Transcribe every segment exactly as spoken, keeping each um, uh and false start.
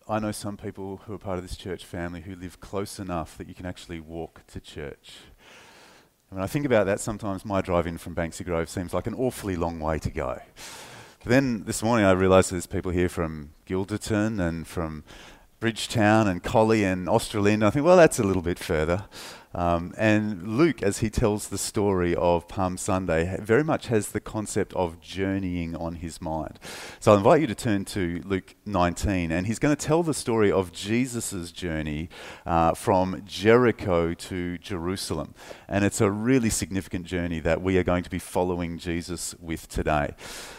I know some people who are part of this church family who live close enough that you can actually walk to church. And when I think about that, sometimes my drive in from Banksy Grove seems like an awfully long way to go. But then this morning I realised there's people here from Gilderton and from Bridgetown and Collie and Australind. I think, well, that's a little bit further. Um, and Luke, as he tells the story of Palm Sunday, very much has the concept of journeying on his mind. So I invite you to turn to Luke nineteen, and he's going to tell the story of Jesus' journey uh, from Jericho to Jerusalem. And it's a really significant journey that we are going to be following Jesus with today.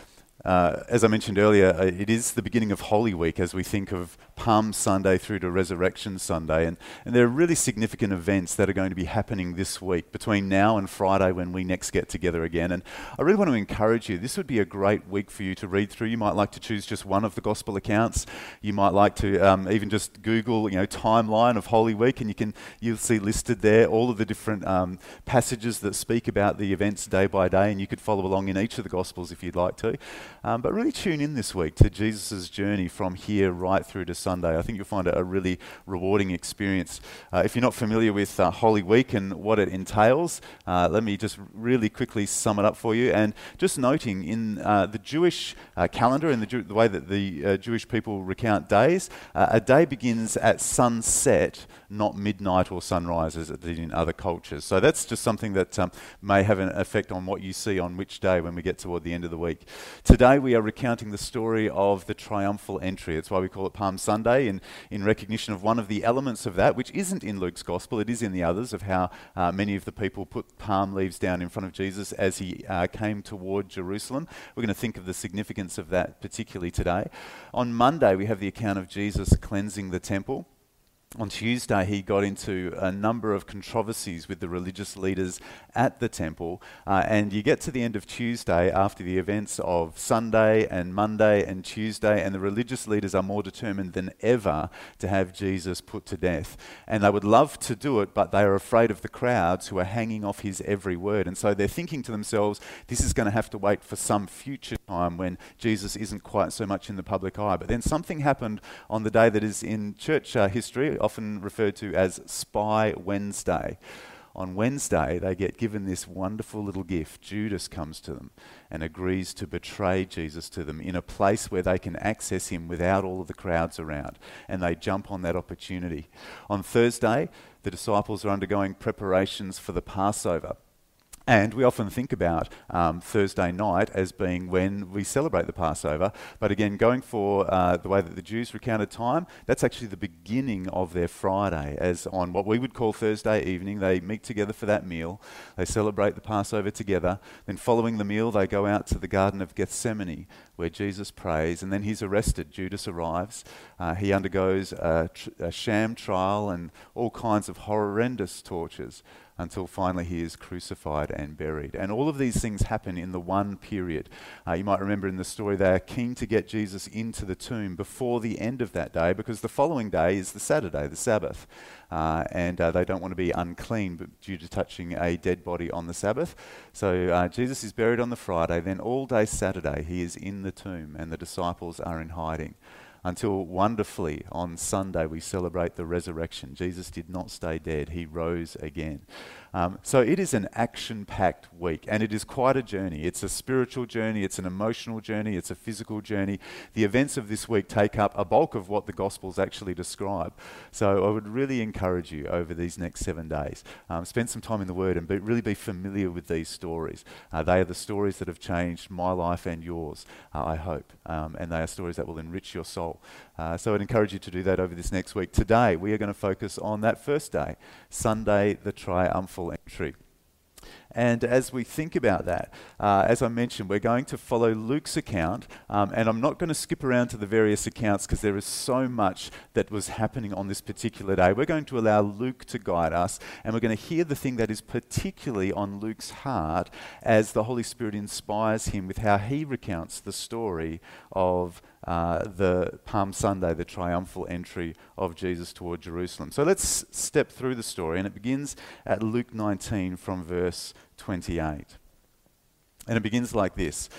Uh, as I mentioned earlier, uh, it is the beginning of Holy Week as we think of Palm Sunday through to Resurrection Sunday. And, and there are really significant events that are going to be happening this week between now and Friday when we next get together again. And I really want to encourage you, this would be a great week for you to read through. You might like to choose just one of the Gospel accounts. You might like to um, even just Google, you know, timeline of Holy Week, and you can, you'll see listed there all of the different um, passages that speak about the events day by day, and you could follow along in each of the Gospels if you'd like to. Um, but really tune in this week to Jesus' journey from here right through to Sunday. I think you'll find it a really rewarding experience. Uh, if you're not familiar with uh, Holy Week and what it entails, uh, let me just really quickly sum it up for you. And just noting in uh, the Jewish uh, calendar and the, Jew- the way that the uh, Jewish people recount days, uh, a day begins at sunset, not midnight or sunrise as it did in other cultures. So that's just something that um, may have an effect on what you see on which day when we get toward the end of the week. Today we are recounting the story of the triumphal entry. It's why we call it Palm Sunday, in, in recognition of one of the elements of that, which isn't in Luke's Gospel, it is in the others, of how uh, many of the people put palm leaves down in front of Jesus as he uh, came toward Jerusalem. We're going to think of the significance of that particularly today. On Monday we have the account of Jesus cleansing the temple. On Tuesday, he got into a number of controversies with the religious leaders at the temple. Uh, and you get to the end of Tuesday after the events of Sunday and Monday and Tuesday, and the religious leaders are more determined than ever to have Jesus put to death. And they would love to do it, but they are afraid of the crowds who are hanging off his every word. And so they're thinking to themselves, this is going to have to wait for some future time when Jesus isn't quite so much in the public eye. But then something happened on the day that is in church uh, history, often referred to as Spy Wednesday. On Wednesday, they get given this wonderful little gift. Judas comes to them and agrees to betray Jesus to them in a place where they can access him without all of the crowds around. And they jump on that opportunity. On Thursday, the disciples are undergoing preparations for the Passover. And we often think about um, Thursday night as being when we celebrate the Passover. But again, going for uh, the way that the Jews recounted time, that's actually the beginning of their Friday. As on what we would call Thursday evening, they meet together for that meal. They celebrate the Passover together. Then following the meal, they go out to the Garden of Gethsemane, where Jesus prays. And then he's arrested. Judas arrives. Uh, he undergoes a, tr- a sham trial and all kinds of horrendous tortures, until finally he is crucified and buried. And all of these things happen in the one period. Uh, you might remember in the story they are keen to get Jesus into the tomb before the end of that day, because the following day is the Saturday, the Sabbath. Uh, and uh, they don't want to be unclean but due to touching a dead body on the Sabbath. So uh, Jesus is buried on the Friday, then all day Saturday he is in the tomb and the disciples are in hiding. Until wonderfully on Sunday we celebrate the resurrection. Jesus did not stay dead, he rose again. Um, so it is an action-packed week, and it is quite a journey. It's a spiritual journey, it's an emotional journey, it's a physical journey. The events of this week take up a bulk of what the Gospels actually describe. So I would really encourage you over these next seven days, um, spend some time in the Word and be, really be familiar with these stories. Uh, they are the stories that have changed my life and yours, uh, I hope, um, and they are stories that will enrich your soul. Uh, so I'd encourage you to do that over this next week. Today we are going to focus on that first day, Sunday, the triumphal entry. And as we think about that, uh, as I mentioned, we're going to follow Luke's account, um, and I'm not going to skip around to the various accounts because there is so much that was happening on this particular day. We're going to allow Luke to guide us, and we're going to hear the thing that is particularly on Luke's heart as the Holy Spirit inspires him with how he recounts the story of uh, the Palm Sunday, the triumphal entry of Jesus toward Jerusalem. So let's step through the story, and it begins at Luke nineteen from verse twenty-eight. And it begins like this.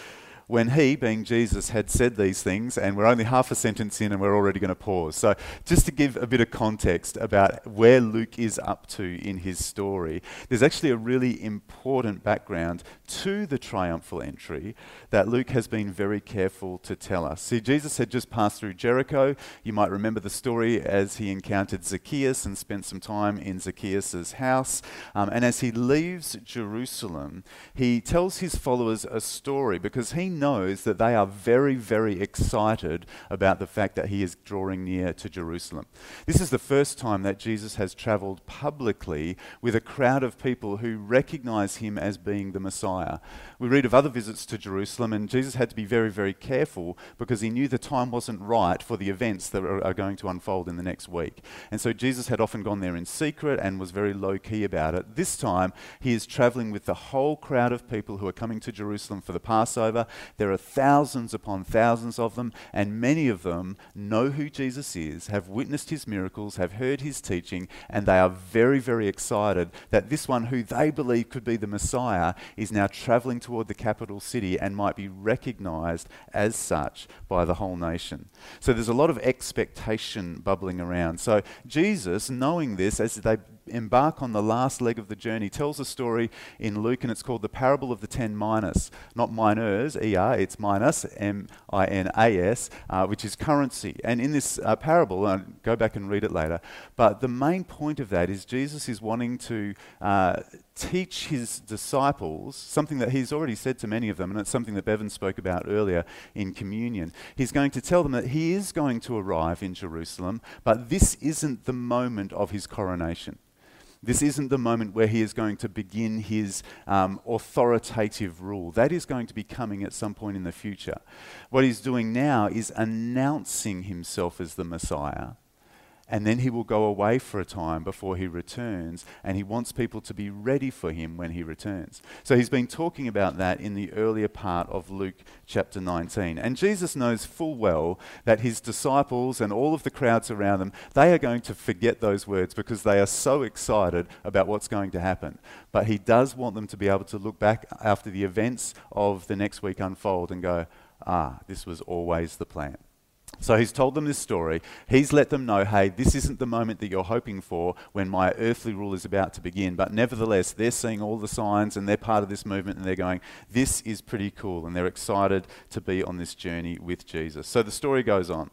when he, being Jesus, had said these things, and we're only half a sentence in and we're already going to pause. So just to give a bit of context about where Luke is up to in his story, there's actually a really important background to the triumphal entry that Luke has been very careful to tell us. See, Jesus had just passed through Jericho. You might remember the story as he encountered Zacchaeus and spent some time in Zacchaeus' house. Um, and as he leaves Jerusalem, he tells his followers a story because he knows that they are very, very excited about the fact that he is drawing near to Jerusalem. This is the first time that Jesus has traveled publicly with a crowd of people who recognize him as being the Messiah. We read of other visits to Jerusalem, and Jesus had to be very, very careful because he knew the time wasn't right for the events that are, are going to unfold in the next week. And so Jesus had often gone there in secret and was very low-key about it. This time, he is traveling with the whole crowd of people who are coming to Jerusalem for the Passover. There are thousands upon thousands of them, and many of them know who Jesus is, have witnessed his miracles, have heard his teaching, and they are very, very excited that this one who they believe could be the Messiah is now traveling toward the capital city and might be recognized as such by the whole nation. So there's a lot of expectation bubbling around. So Jesus, knowing this, as they embark on the last leg of the journey, tells a story in Luke, and it's called the parable of the ten minas. Not miners, E R, it's minas, M I N A S, uh, which is currency. And in this uh, parable, I'll go back and read it later, but the main point of that is Jesus is wanting to uh, teach his disciples something that he's already said to many of them, and it's something that Bevan spoke about earlier in communion. He's going to tell them that he is going to arrive in Jerusalem, but this isn't the moment of his coronation. This isn't the moment where he is going to begin his um, authoritative rule. That is going to be coming at some point in the future. What he's doing now is announcing himself as the Messiah, and then he will go away for a time before he returns, and he wants people to be ready for him when he returns. So he's been talking about that in the earlier part of Luke chapter nineteen. And Jesus knows full well that his disciples and all of the crowds around them, they are going to forget those words because they are so excited about what's going to happen. But he does want them to be able to look back after the events of the next week unfold and go, ah, this was always the plan. So he's told them this story. He's let them know, hey, this isn't the moment that you're hoping for when my earthly rule is about to begin. But nevertheless, they're seeing all the signs and they're part of this movement and they're going, this is pretty cool. And they're excited to be on this journey with Jesus. So the story goes on.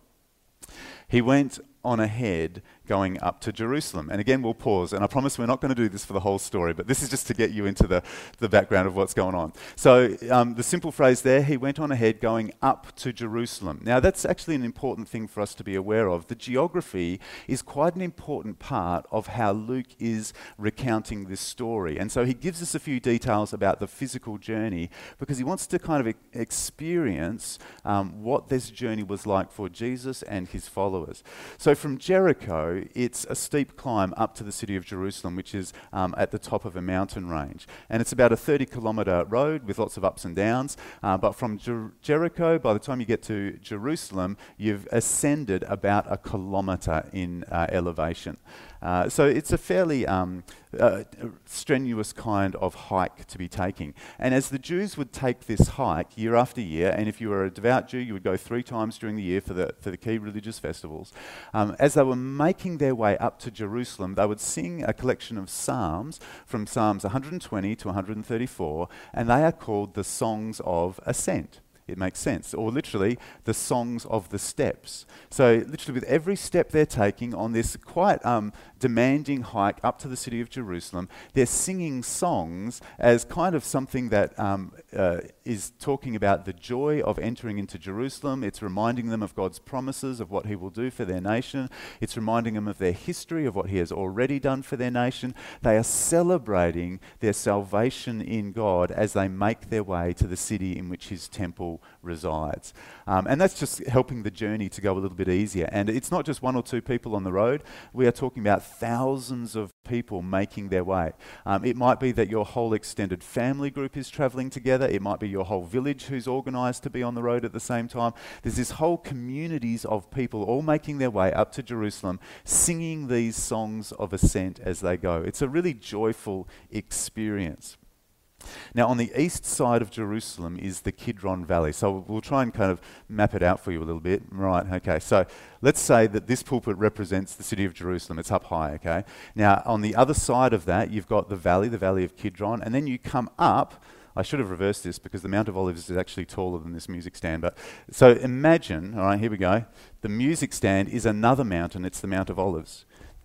He went on ahead going up to Jerusalem. And again, we'll pause, and I promise we're not going to do this for the whole story, but this is just to get you into the, the background of what's going on. So um, the simple phrase there, he went on ahead going up to Jerusalem. Now that's actually an important thing for us to be aware of. The geography is quite an important part of how Luke is recounting this story. And so he gives us a few details about the physical journey because he wants to kind of e- experience um, what this journey was like for Jesus and his followers. So from Jericho, it's a steep climb up to the city of Jerusalem, which is um, at the top of a mountain range. And it's about a thirty kilometre road with lots of ups and downs. Uh, but from Jer- Jericho, by the time you get to Jerusalem, you've ascended about a kilometre in uh, elevation. Uh, so it's a fairly um, uh, strenuous kind of hike to be taking. And as the Jews would take this hike year after year, and if you were a devout Jew, you would go three times during the year for the for the key religious festivals. Um, as they were making their way up to Jerusalem, they would sing a collection of psalms from Psalms one hundred twenty to one hundred thirty-four, and they are called the Songs of Ascent. It makes sense. Or literally, the songs of the steps. So literally with every step they're taking on this quite um, demanding hike up to the city of Jerusalem, they're singing songs as kind of something that um, uh, is talking about the joy of entering into Jerusalem. It's reminding them of God's promises, of what he will do for their nation. It's reminding them of their history, of what he has already done for their nation. They are celebrating their salvation in God as they make their way to the city in which his temple resides. Um, and that's just helping the journey to go a little bit easier. And it's not just one or two people on the road. We are talking about thousands of people making their way. Um, it might be that your whole extended family group is traveling together. It might be your whole village who's organised to be on the road at the same time. There's this whole communities of people all making their way up to Jerusalem, singing these songs of ascent as they go. It's a really joyful experience. Now, on the east side of Jerusalem is the Kidron Valley. So we'll try and kind of map it out for you a little bit. Right, okay. So let's say that this pulpit represents the city of Jerusalem. It's up high, okay? Now, on the other side of that, you've got the valley, the valley of Kidron, and then you come up. I should have reversed this because the Mount of Olives is actually taller than this music stand. But so imagine, all right, here we go. The music stand is another mountain. It's the Mount of Olives.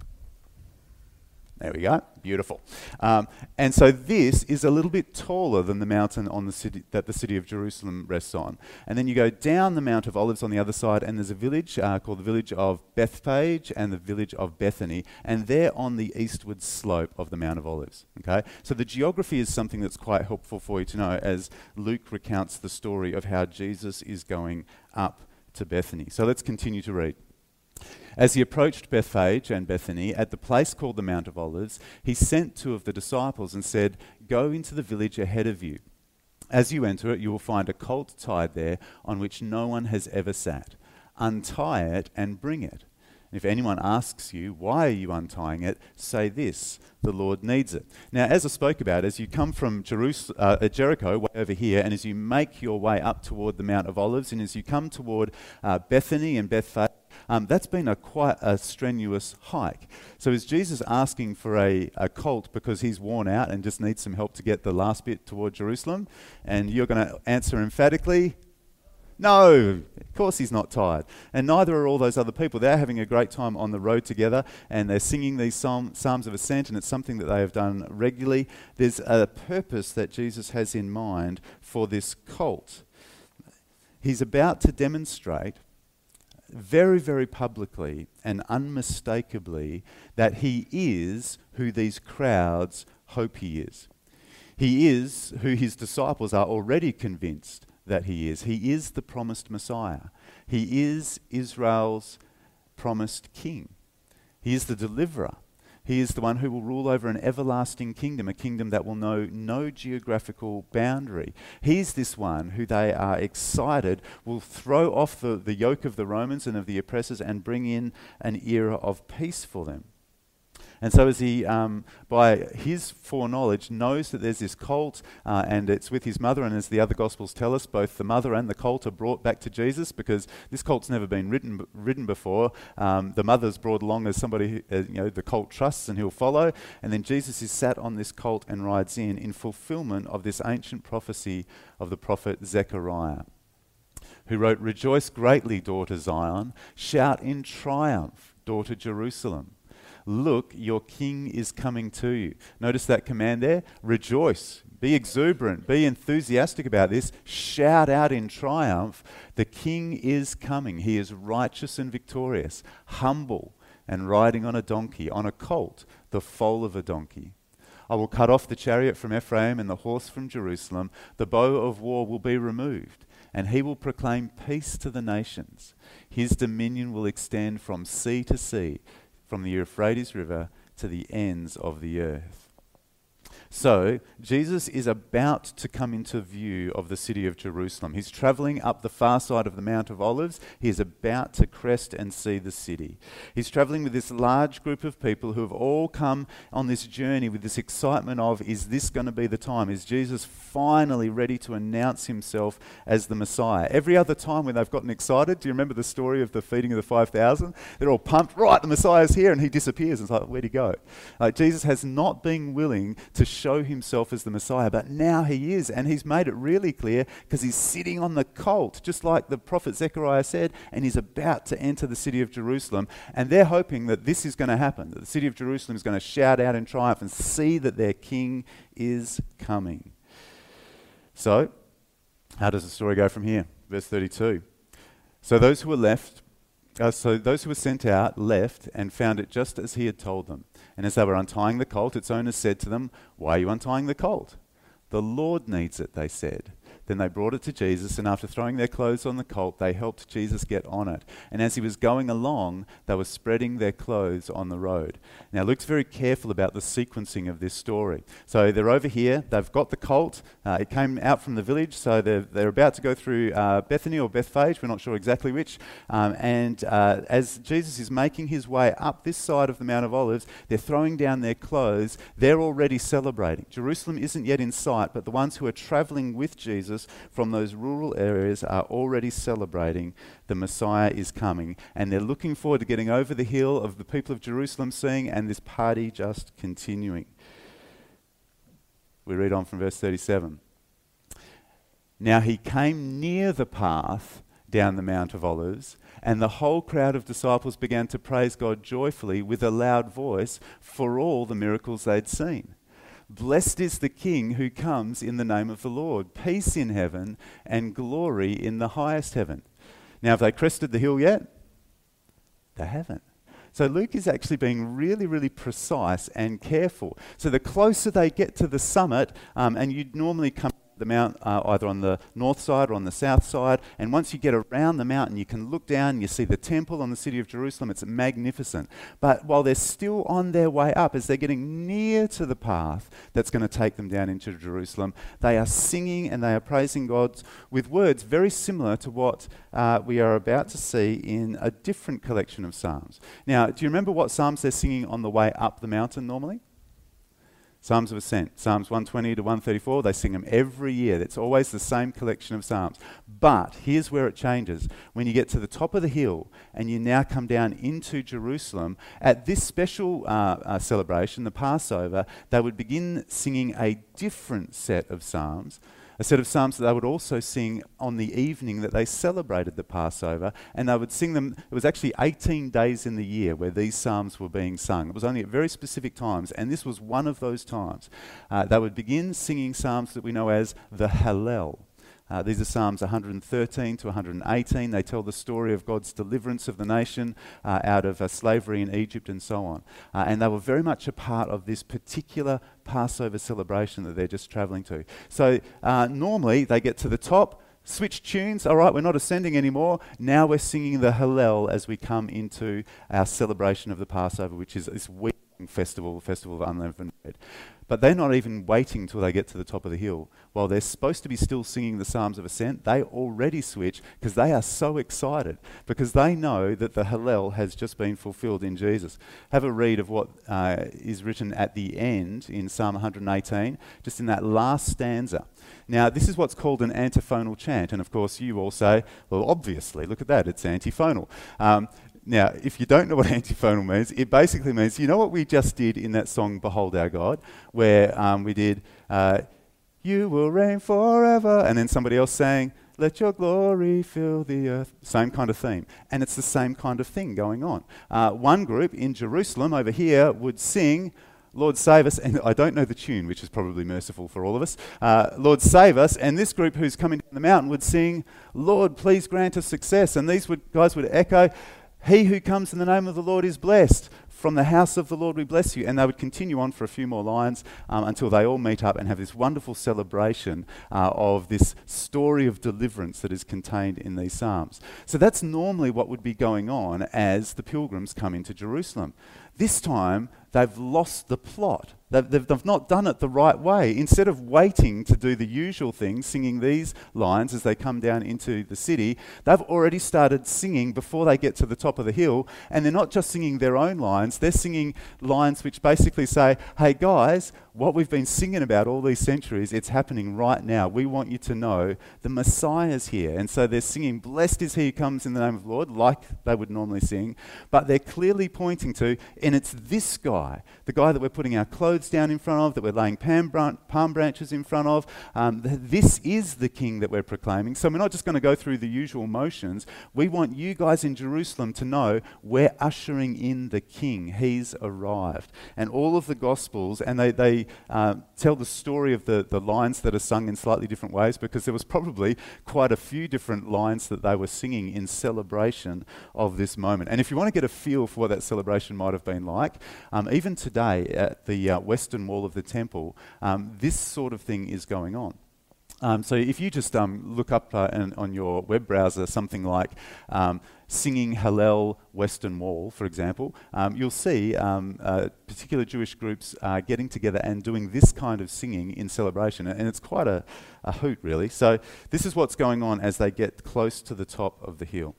There we go. Beautiful. Um, and so this is a little bit taller than the mountain on the city that the city of Jerusalem rests on. And then you go down the Mount of Olives on the other side, and there's a village uh, called the village of Bethphage and the village of Bethany, and they're on the eastward slope of the Mount of Olives. Okay, so the geography is something that's quite helpful for you to know as Luke recounts the story of how Jesus is going up to Bethany. So let's continue to read. As he approached Bethphage and Bethany at the place called the Mount of Olives, he sent two of the disciples and said, "Go into the village ahead of you. As you enter it, you will find a colt tied there on which no one has ever sat. Untie it and bring it. If anyone asks you, 'Why are you untying it?' say this, 'The Lord needs it.'" Now, as I spoke about, as you come from Jerus- uh, Jericho, way over here, and as you make your way up toward the Mount of Olives, and as you come toward uh, Bethany and Bethphage, um, that's been a quite a strenuous hike. So is Jesus asking for a, a colt because he's worn out and just needs some help to get the last bit toward Jerusalem? And you're going to answer emphatically, no, of course he's not tired. And neither are all those other people. They're having a great time on the road together, and they're singing these psalm, psalms of ascent, and it's something that they have done regularly. There's a purpose that Jesus has in mind for this colt. He's about to demonstrate very, very publicly and unmistakably that he is who these crowds hope he is. He is who his disciples are already convinced that he is. He is the promised Messiah. He is Israel's promised king. He is the deliverer. He is the one who will rule over an everlasting kingdom, a kingdom that will know no geographical boundary. He's this one who they are excited will throw off the, the yoke of the Romans and of the oppressors and bring in an era of peace for them. And so as he, um, by his foreknowledge, knows that there's this colt uh, and it's with his mother, and as the other Gospels tell us, both the mother and the colt are brought back to Jesus because this colt's never been ridden, b- ridden before. Um, the mother's brought along as somebody who, uh, you know, the colt trusts and he'll follow. And then Jesus is sat on this colt and rides in, in fulfillment of this ancient prophecy of the prophet Zechariah, who wrote, "Rejoice greatly, daughter Zion. Shout in triumph, daughter Jerusalem. Look, your king is coming to you." Notice that command there. Rejoice. Be exuberant. Be enthusiastic about this. Shout out in triumph. The king is coming. He is righteous and victorious, humble and riding on a donkey, on a colt, the foal of a donkey. "I will cut off the chariot from Ephraim and the horse from Jerusalem. The bow of war will be removed, and he will proclaim peace to the nations. His dominion will extend from sea to sea, from the Euphrates River to the ends of the earth." So, Jesus is about to come into view of the city of Jerusalem. He's travelling up the far side of the Mount of Olives. He is about to crest and see the city. He's travelling with this large group of people who have all come on this journey with this excitement of, is this going to be the time? Is Jesus finally ready to announce himself as the Messiah? Every other time when they've gotten excited, do you remember the story of the feeding of the five thousand? They're all pumped, right, the Messiah's here, and he disappears. It's like, where'd he go? Like, Jesus has not been willing to show himself as the Messiah, but now he is, and he's made it really clear because he's sitting on the colt, just like the prophet Zechariah said, and he's about to enter the city of Jerusalem, and they're hoping that this is going to happen, that the city of Jerusalem is going to shout out in triumph and see that their king is coming. So, how does the story go from here? Verse thirty-two. So those who were left, uh, so those who were sent out left and found it just as he had told them. And as they were untying the colt, its owners said to them, "Why are you untying the colt?" "The Lord needs it," they said. Then they brought it to Jesus, and after throwing their clothes on the colt, they helped Jesus get on it. And as he was going along, they were spreading their clothes on the road. Now, Luke's very careful about the sequencing of this story. So they're over here, they've got the colt, uh, it came out from the village, so they're, they're about to go through uh, Bethany or Bethphage, we're not sure exactly which, um, and uh, as Jesus is making his way up this side of the Mount of Olives, they're throwing down their clothes, they're already celebrating. Jerusalem isn't yet in sight, but the ones who are travelling with Jesus from those rural areas are already celebrating the Messiah is coming, and they're looking forward to getting over the hill of the people of Jerusalem seeing, and this party just continuing. We read on from verse thirty-seven. Now he came near the path down the Mount of Olives, and the whole crowd of disciples began to praise God joyfully with a loud voice for all the miracles they'd seen. Blessed is the King who comes in the name of the Lord. Peace in heaven and glory in the highest heaven. Now, have they crested the hill yet? They haven't. So Luke is actually being really, really precise and careful. So the closer they get to the summit, um, and you'd normally come the mount uh, either on the north side or on the south side, and once you get around the mountain you can look down and you see the temple on the city of Jerusalem. It's magnificent. But while they're still on their way up, as they're getting near to the path that's going to take them down into Jerusalem, they are singing and they are praising God with words very similar to what uh, we are about to see in a different collection of psalms. Now, do you remember what psalms they're singing on the way up the mountain normally? Psalms of Ascent, Psalms one twenty to one thirty-four, they sing them every year. It's always the same collection of psalms. But here's where it changes. When you get to the top of the hill and you now come down into Jerusalem, at this special uh, uh, celebration, the Passover, they would begin singing a different set of psalms, a set of psalms that they would also sing on the evening that they celebrated the Passover, and they would sing them. It was actually eighteen days in the year where these psalms were being sung. It was only at very specific times, and this was one of those times. Uh, they would begin singing psalms that we know as the Hallel. Uh, these are Psalms one hundred thirteen to one hundred eighteen. They tell the story of God's deliverance of the nation uh, out of uh, slavery in Egypt and so on. Uh, and they were very much a part of this particular Passover celebration that they're just travelling to. So uh, normally they get to the top, switch tunes. All right, we're not ascending anymore. Now we're singing the Hallel as we come into our celebration of the Passover, which is this week festival, festival of unleavened bread. But they're not even waiting till they get to the top of the hill. While they're supposed to be still singing the Psalms of Ascent, they already switch because they are so excited, because they know that the Hallel has just been fulfilled in Jesus. Have a read of what uh, is written at the end in Psalm one hundred eighteen, just in that last stanza. Now, this is what's called an antiphonal chant, and of course you all say, well, obviously, look at that, it's antiphonal. Um, Now, if you don't know what antiphonal means, it basically means, you know what we just did in that song, Behold Our God, where um, we did, uh, you will reign forever, and then somebody else sang, let your glory fill the earth. Same kind of theme. And it's the same kind of thing going on. Uh, one group in Jerusalem over here would sing, Lord save us, and I don't know the tune, which is probably merciful for all of us. Uh, Lord save us, and this group who's coming down the mountain would sing, Lord, please grant us success. And these would, guys would echo, he who comes in the name of the Lord is blessed. From the house of the Lord we bless you. And they would continue on for a few more lines um, until they all meet up and have this wonderful celebration uh, of this story of deliverance that is contained in these psalms. So that's normally what would be going on as the pilgrims come into Jerusalem. This time, they've lost the plot. They've, they've, they've not done it the right way. Instead of waiting to do the usual thing, singing these lines as they come down into the city, they've already started singing before they get to the top of the hill. And they're not just singing their own lines, they're singing lines which basically say, hey guys, what we've been singing about all these centuries, it's happening right now. We want you to know the Messiah's here. And so they're singing, blessed is he who comes in the name of the Lord, like they would normally sing. But they're clearly pointing to, and it's this guy, the guy that we're putting our clothes down in front of, that we're laying palm, bran- palm branches in front of. Um, th- this is the king that we're proclaiming. So we're not just going to go through the usual motions. We want you guys in Jerusalem to know we're ushering in the king. He's arrived. And all of the Gospels, and they, they uh, tell the story of the, the lines that are sung in slightly different ways, because there was probably quite a few different lines that they were singing in celebration of this moment. And if you want to get a feel for what that celebration might have been like, um, even today at the uh, western wall of the temple, um, this sort of thing is going on. Um, so if you just um, look up uh, in, on your web browser something like um, Singing Hallel Western Wall, for example, um, you'll see um, uh, particular Jewish groups uh, getting together and doing this kind of singing in celebration. And it's quite a, a hoot, really. So this is what's going on as they get close to the top of the hill.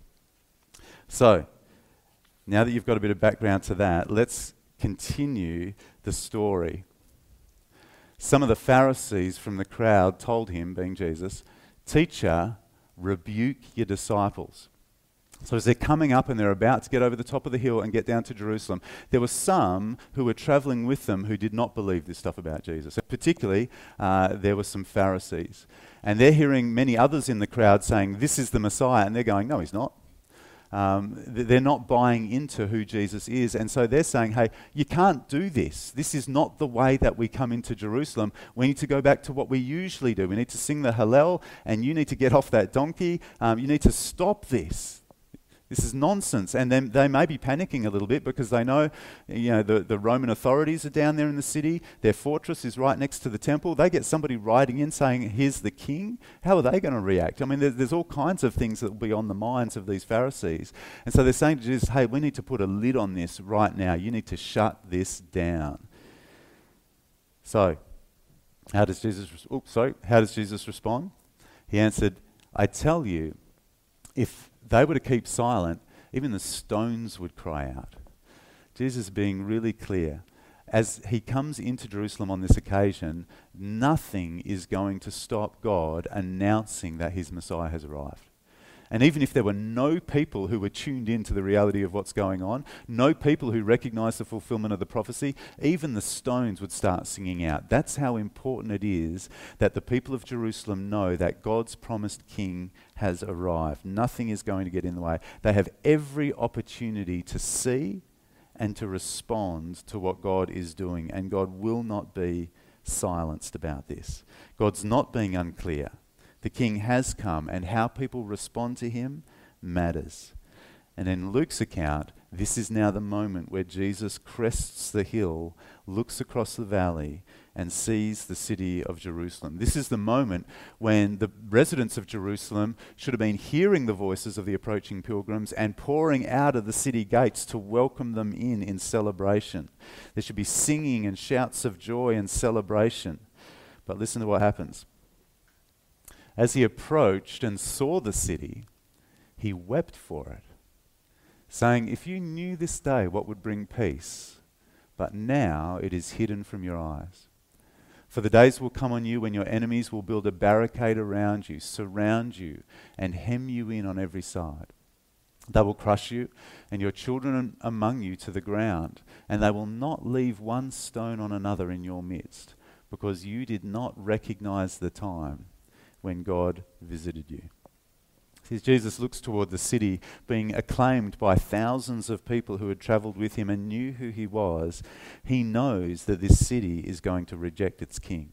So now that you've got a bit of background to that, let's continue the story. Some of the Pharisees from the crowd told him, being Jesus, "Teacher, rebuke your disciples." So as they're coming up and they're about to get over the top of the hill and get down to Jerusalem, there were some who were traveling with them who did not believe this stuff about Jesus. Particularly, uh, there were some Pharisees. And they're hearing many others in the crowd saying, "This is the Messiah." And they're going, "No, he's not." Um, they're not buying into who Jesus is. And so they're saying, "Hey, you can't do this. This is not the way that we come into Jerusalem. We need to go back to what we usually do. We need to sing the Hallel, and you need to get off that donkey. Um, you need to stop this. This is nonsense." And then they may be panicking a little bit because they know, you know, the, the Roman authorities are down there in the city. Their fortress is right next to the temple. They get somebody riding in saying, "Here's the king." How are they going to react? I mean, there's, there's all kinds of things that will be on the minds of these Pharisees. And so they're saying to Jesus, "Hey, we need to put a lid on this right now. You need to shut this down." So, how does Jesus? Res- Oops, sorry. How does Jesus respond? He answered, "I tell you, if they were to keep silent, even the stones would cry out." Jesus being really clear. As he comes into Jerusalem on this occasion, nothing is going to stop God announcing that his Messiah has arrived. And even if there were no people who were tuned in to the reality of what's going on, no people who recognized the fulfillment of the prophecy, even the stones would start singing out. That's how important it is that the people of Jerusalem know that God's promised king has arrived. Nothing is going to get in the way. They have every opportunity to see and to respond to what God is doing, and God will not be silenced about this. God's not being unclear. The king has come, and how people respond to him matters. And in Luke's account, this is now the moment where Jesus crests the hill, looks across the valley, and sees the city of Jerusalem. This is the moment when the residents of Jerusalem should have been hearing the voices of the approaching pilgrims and pouring out of the city gates to welcome them in in celebration. There should be singing and shouts of joy and celebration. But listen to what happens. As he approached and saw the city, he wept for it, saying, "If you knew this day what would bring peace, but now it is hidden from your eyes. For the days will come on you when your enemies will build a barricade around you, surround you, and hem you in on every side. They will crush you and your children among you to the ground, and they will not leave one stone on another in your midst, because you did not recognize the time when God visited you." As Jesus looks toward the city, being acclaimed by thousands of people who had traveled with him and knew who he was, he knows that this city is going to reject its king.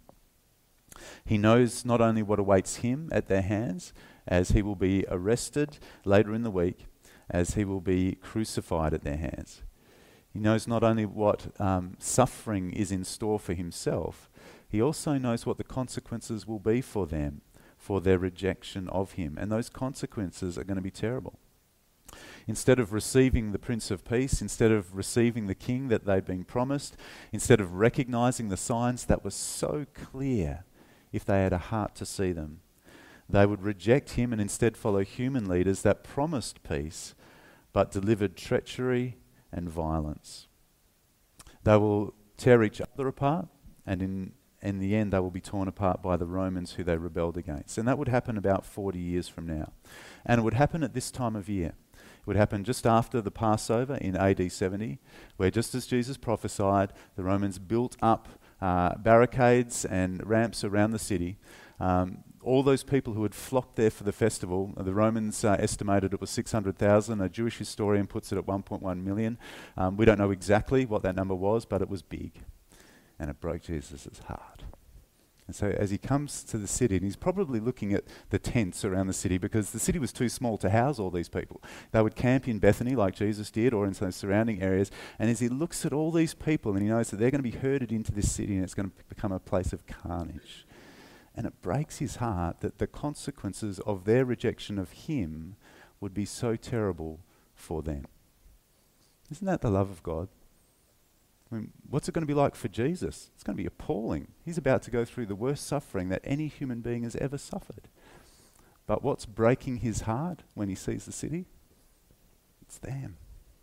He knows not only what awaits him at their hands, as he will be arrested later in the week, as he will be crucified at their hands. He knows not only what um, suffering is in store for himself, he also knows what the consequences will be for them, for their rejection of him. And those consequences are going to be terrible. Instead of receiving the Prince of Peace, instead of receiving the King that they'd been promised, instead of recognizing the signs that were so clear if they had a heart to see them, they would reject him and instead follow human leaders that promised peace but delivered treachery and violence. They will tear each other apart, and in In the end, they will be torn apart by the Romans who they rebelled against. And that would happen about forty years from now. And it would happen at this time of year. It would happen just after the Passover in A D seventy, where just as Jesus prophesied, the Romans built up uh, barricades and ramps around the city. Um, all those people who had flocked there for the festival, the Romans uh, estimated it was six hundred thousand. A Jewish historian puts it at one point one million. Um, we don't know exactly what that number was, but it was big. And it broke Jesus' heart. And so as he comes to the city, and he's probably looking at the tents around the city because the city was too small to house all these people. They would camp in Bethany like Jesus did, or in some surrounding areas. And as he looks at all these people, and he knows that they're going to be herded into this city and it's going to become a place of carnage. And it breaks his heart that the consequences of their rejection of him would be so terrible for them. Isn't that the love of God? I mean, what's it going to be like for Jesus? It's going to be appalling. He's about to go through the worst suffering that any human being has ever suffered. But what's breaking his heart when he sees the city? It's them.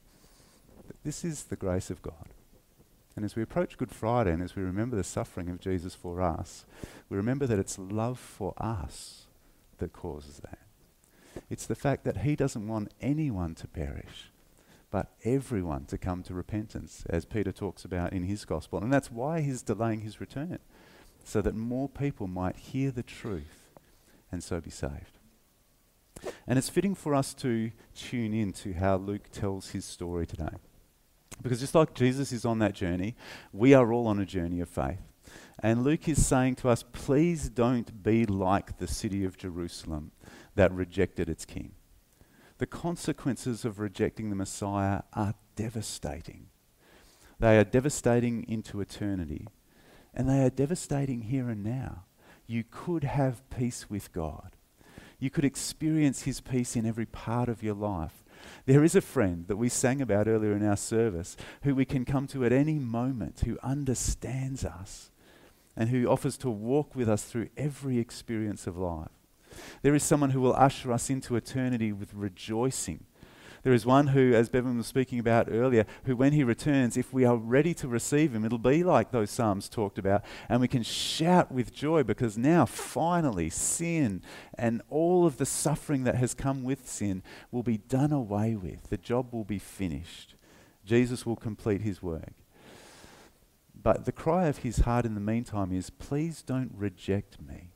This is the grace of God. And as we approach Good Friday and as we remember the suffering of Jesus for us, we remember that it's love for us that causes that. It's the fact that he doesn't want anyone to perish, but everyone to come to repentance, as Peter talks about in his gospel. And that's why he's delaying his return, so that more people might hear the truth and so be saved. And it's fitting for us to tune in to how Luke tells his story today. Because just like Jesus is on that journey, we are all on a journey of faith. And Luke is saying to us, please don't be like the city of Jerusalem that rejected its king. The consequences of rejecting the Messiah are devastating. They are devastating into eternity. And they are devastating here and now. You could have peace with God. You could experience his peace in every part of your life. There is a friend that we sang about earlier in our service who we can come to at any moment, who understands us and who offers to walk with us through every experience of life. There is someone who will usher us into eternity with rejoicing. There is one who, as Bevan was speaking about earlier, who when he returns, if we are ready to receive him, it'll be like those Psalms talked about, and we can shout with joy because now finally sin and all of the suffering that has come with sin will be done away with. The job will be finished. Jesus will complete his work. But the cry of his heart in the meantime is, please don't reject me.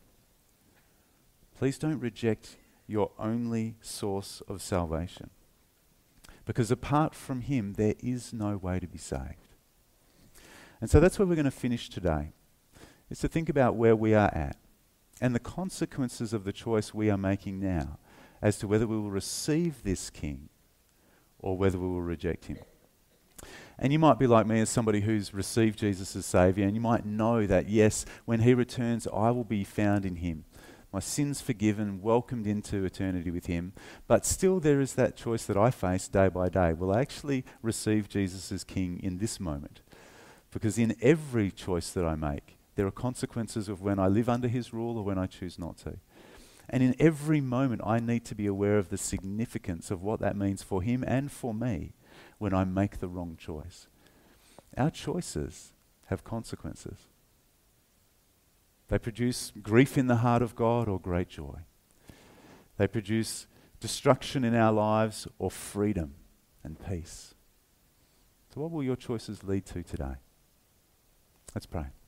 Please don't reject your only source of salvation. Because apart from him, there is no way to be saved. And so that's where we're going to finish today. Is to think about where we are at and the consequences of the choice we are making now as to whether we will receive this king or whether we will reject him. And you might be like me as somebody who's received Jesus as Saviour, and you might know that, yes, when he returns, I will be found in him. My sins forgiven, welcomed into eternity with him. But still there is that choice that I face day by day. Will I actually receive Jesus as King in this moment? Because in every choice that I make, there are consequences of when I live under his rule or when I choose not to. And in every moment, I need to be aware of the significance of what that means for him and for me when I make the wrong choice. Our choices have consequences. They produce grief in the heart of God or great joy. They produce destruction in our lives or freedom and peace. So what will your choices lead to today? Let's pray.